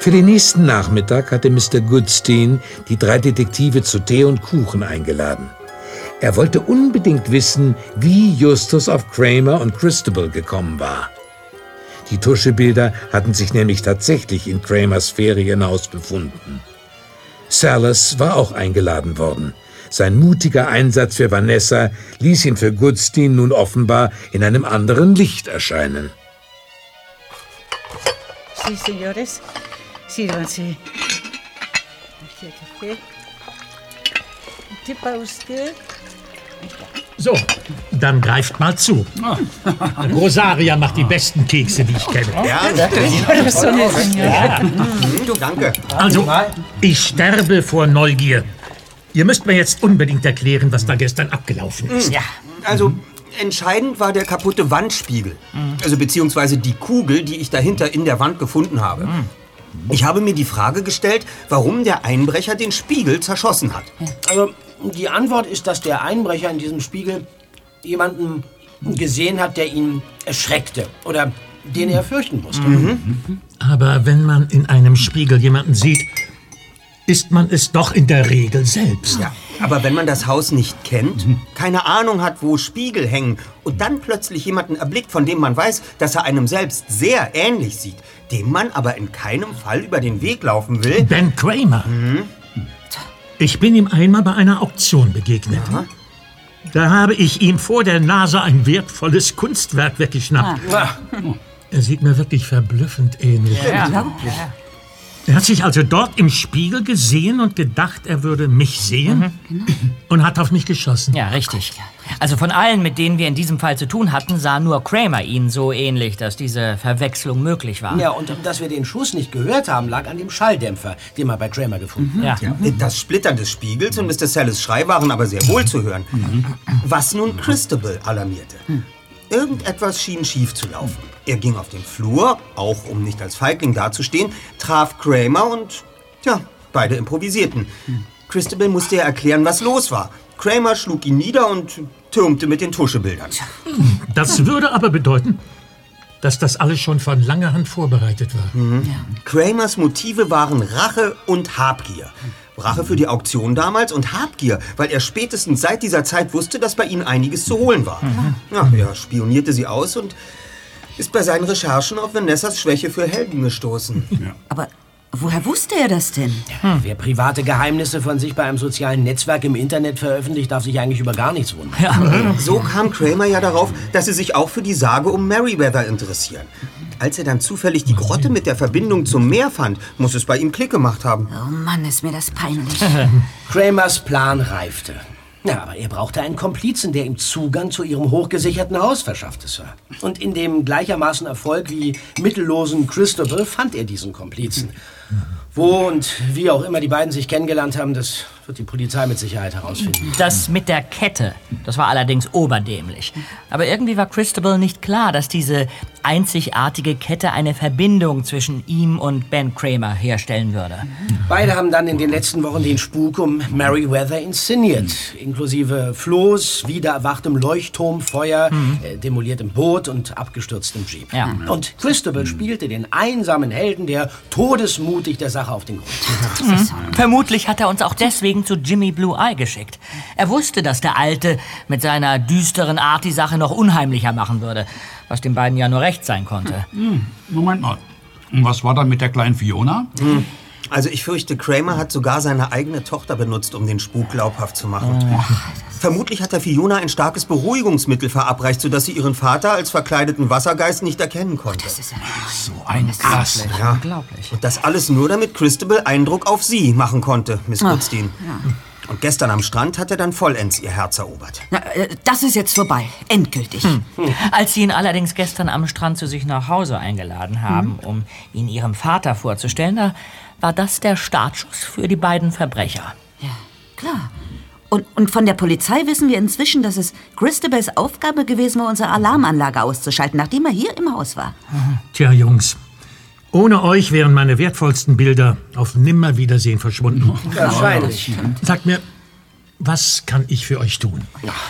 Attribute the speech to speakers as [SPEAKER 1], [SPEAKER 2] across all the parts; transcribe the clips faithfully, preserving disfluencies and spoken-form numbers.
[SPEAKER 1] Für den nächsten Nachmittag hatte Mister Goodstein die drei Detektive zu Tee und Kuchen eingeladen. Er wollte unbedingt wissen, wie Justus auf Kramer und Christabel gekommen war. Die Tuschebilder hatten sich nämlich tatsächlich in Kramers Ferienhaus befunden. Salas war auch eingeladen worden. Sein mutiger Einsatz für Vanessa ließ ihn für Goodstein nun offenbar in einem anderen Licht erscheinen.
[SPEAKER 2] Sí, señores. Sírvanse. Aquí el café. Un té para usted.
[SPEAKER 3] So, dann greift mal zu. Rosaria macht die besten Kekse, die ich kenne.
[SPEAKER 4] Ja,
[SPEAKER 3] ja.
[SPEAKER 4] Du, danke.
[SPEAKER 3] Also, ich sterbe vor Neugier. Ihr müsst mir jetzt unbedingt erklären, was da gestern abgelaufen ist.
[SPEAKER 4] Ja, also entscheidend war der kaputte Wandspiegel. Also beziehungsweise die Kugel, die ich dahinter in der Wand gefunden habe. Ich habe mir die Frage gestellt, warum der Einbrecher den Spiegel zerschossen hat.
[SPEAKER 5] Also, die Antwort ist, dass der Einbrecher in diesem Spiegel jemanden gesehen hat, der ihn erschreckte oder den er fürchten musste.
[SPEAKER 3] Mhm. Aber wenn man in einem Spiegel jemanden sieht, ist man es doch in der Regel selbst.
[SPEAKER 4] Ja, aber wenn man das Haus nicht kennt, keine Ahnung hat, wo Spiegel hängen und dann plötzlich jemanden erblickt, von dem man weiß, dass er einem selbst sehr ähnlich sieht, dem man aber in keinem Fall über den Weg laufen will.
[SPEAKER 3] Ben Kramer.
[SPEAKER 4] Mhm.
[SPEAKER 3] Ich bin ihm einmal bei einer Auktion begegnet.
[SPEAKER 4] Ja.
[SPEAKER 3] Da habe ich ihm vor der Nase ein wertvolles Kunstwerk weggeschnappt.
[SPEAKER 5] Ah.
[SPEAKER 3] Er sieht mir wirklich verblüffend ähnlich.
[SPEAKER 5] Ja.
[SPEAKER 3] Ja. Er hat sich also dort im Spiegel gesehen und gedacht, er würde mich sehen mhm. und hat auf mich geschossen.
[SPEAKER 6] Ja, richtig. Also von allen, mit denen wir in diesem Fall zu tun hatten, sah nur Kramer ihn so ähnlich, dass diese Verwechslung möglich war.
[SPEAKER 5] Ja, und dass wir den Schuss nicht gehört haben, lag an dem Schalldämpfer, den man bei Kramer gefunden
[SPEAKER 6] mhm.
[SPEAKER 5] hat.
[SPEAKER 6] Ja.
[SPEAKER 4] Das Splittern des Spiegels und Mister Salas Schrei waren aber sehr wohl zu hören. Mhm. Was nun Christabel alarmierte. Mhm. Irgendetwas schien schief zu laufen. Er ging auf den Flur, auch um nicht als Feigling dazustehen, traf Kramer und, ja, beide improvisierten. Hm. Christabel musste ja erklären, was los war. Kramer schlug ihn nieder und türmte mit den Tuschebildern.
[SPEAKER 3] Das würde aber bedeuten, dass das alles schon von langer Hand vorbereitet war.
[SPEAKER 4] Mhm. Ja. Kramers Motive waren Rache und Habgier. Rache für die Auktion damals und Habgier, weil er spätestens seit dieser Zeit wusste, dass bei ihnen einiges zu holen war. Mhm. Ja, er spionierte sie aus und ist bei seinen Recherchen auf Vanessas Schwäche für Helden gestoßen.
[SPEAKER 7] Ja. Aber woher wusste er das denn?
[SPEAKER 5] Hm. Wer private Geheimnisse von sich bei einem sozialen Netzwerk im Internet veröffentlicht, darf sich eigentlich über gar nichts wundern.
[SPEAKER 4] Ja. So kam Kramer ja darauf, dass sie sich auch für die Sage um Merryweather interessieren. Als er dann zufällig die Grotte mit der Verbindung zum Meer fand, muss es bei ihm Klick gemacht haben.
[SPEAKER 7] Oh Mann, ist mir das peinlich.
[SPEAKER 5] Kramers Plan reifte. Ja, aber er brauchte einen Komplizen, der ihm Zugang zu ihrem hochgesicherten Haus verschaffte, Sir. Und in dem gleichermaßen Erfolg wie mittellosen Christabel fand er diesen Komplizen. Wo und wie auch immer die beiden sich kennengelernt haben, das wird die Polizei mit Sicherheit herausfinden.
[SPEAKER 6] Das mit der Kette, das war allerdings oberdämlich. Aber irgendwie war Christabel nicht klar, dass diese einzigartige Kette eine Verbindung zwischen ihm und Ben Kramer herstellen würde.
[SPEAKER 5] Beide haben dann in den letzten Wochen den Spuk um Merryweather inszeniert. Inklusive Floß, wieder erwachtem Leuchtturmfeuer, mhm. äh, demoliertem Boot und abgestürztem Jeep.
[SPEAKER 6] Ja.
[SPEAKER 5] Und Christabel spielte den einsamen Helden, der todesmutig der Sache auf den Grund.
[SPEAKER 6] Mhm. Vermutlich hat er uns auch deswegen zu Jimmy Blue Eye geschickt. Er wusste, dass der Alte mit seiner düsteren Art die Sache noch unheimlicher machen würde, was den beiden ja nur recht sein konnte.
[SPEAKER 8] Hm, Moment mal. Und was war dann mit der kleinen Fiona?
[SPEAKER 4] Hm. Also ich fürchte, Kramer hat sogar seine eigene Tochter benutzt, um den Spuk glaubhaft zu machen. Oh. Vermutlich hat er Fiona ein starkes Beruhigungsmittel verabreicht, sodass sie ihren Vater als verkleideten Wassergeist nicht erkennen konnte.
[SPEAKER 7] Das ist ja
[SPEAKER 8] so ein Krass.
[SPEAKER 4] Ja. Unglaublich. Und das alles nur, damit Christabel Eindruck auf sie machen konnte, Miss Goodstein. Ja. Und gestern am Strand hat er dann vollends ihr Herz erobert.
[SPEAKER 7] Na, das ist jetzt vorbei. Endgültig.
[SPEAKER 6] Hm. Hm. Als sie ihn allerdings gestern am Strand zu sich nach Hause eingeladen haben, hm. um ihn ihrem Vater vorzustellen, da war das der Startschuss für die beiden Verbrecher.
[SPEAKER 7] Ja, klar. Und, und von der Polizei wissen wir inzwischen, dass es Christabels Aufgabe gewesen war, unsere Alarmanlage auszuschalten, nachdem er hier im Haus war.
[SPEAKER 3] Tja, Jungs. Ohne euch wären meine wertvollsten Bilder auf Nimmerwiedersehen verschwunden.
[SPEAKER 5] Wahrscheinlich.
[SPEAKER 3] Sagt mir, was kann ich für euch tun?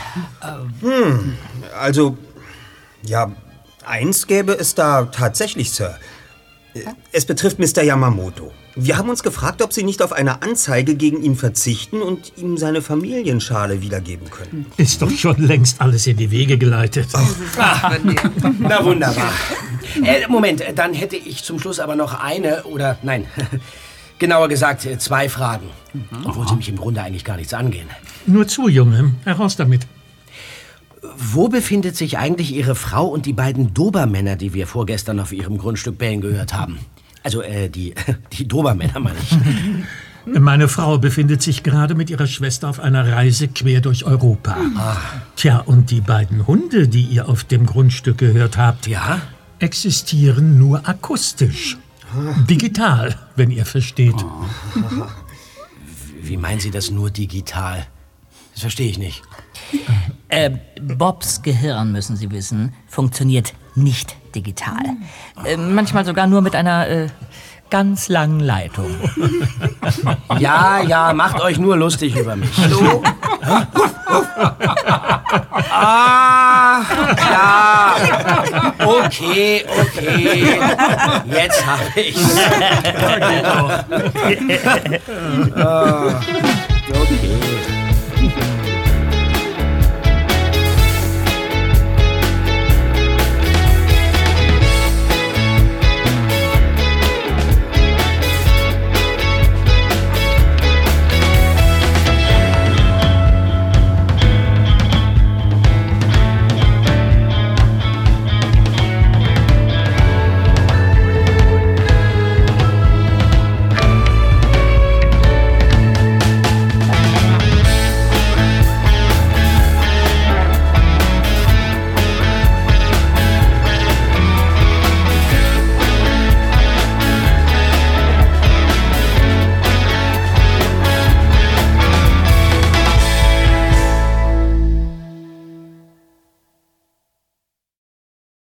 [SPEAKER 4] Hm, also, ja, eins gäbe es da tatsächlich, Sir. Es betrifft Mister Yamamoto. Wir haben uns gefragt, ob Sie nicht auf eine Anzeige gegen ihn verzichten und ihm seine Familienschale wiedergeben können.
[SPEAKER 3] Ist doch schon längst alles in die Wege geleitet.
[SPEAKER 5] Ach, na wunderbar. Äh, Moment, dann hätte ich zum Schluss aber noch eine oder, nein, genauer gesagt zwei Fragen. Mhm. Obwohl sie mich im Grunde eigentlich gar nichts angehen.
[SPEAKER 3] Nur zu, Junge. Heraus damit.
[SPEAKER 5] Wo befindet sich eigentlich Ihre Frau und die beiden Dobermänner, die wir vorgestern auf Ihrem Grundstück bellen gehört haben? Also, äh, die, die Dobermänner, meine ich.
[SPEAKER 3] Meine Frau befindet sich gerade mit ihrer Schwester auf einer Reise quer durch Europa.
[SPEAKER 5] Ah.
[SPEAKER 3] Tja, und die beiden Hunde, die ihr auf dem Grundstück gehört habt,
[SPEAKER 5] ja?
[SPEAKER 3] existieren nur akustisch. Digital, wenn ihr versteht.
[SPEAKER 5] Oh. Wie meinen Sie das nur digital? Das verstehe ich nicht.
[SPEAKER 6] Äh, Bobs Gehirn, müssen Sie wissen, funktioniert nicht digital. Äh, manchmal sogar nur mit einer äh, ganz langen Leitung.
[SPEAKER 5] Ja, ja, macht euch nur lustig über mich. Hallo? Ah, ja. Okay, okay. Jetzt hab ich's. Ja, geht doch. Ah.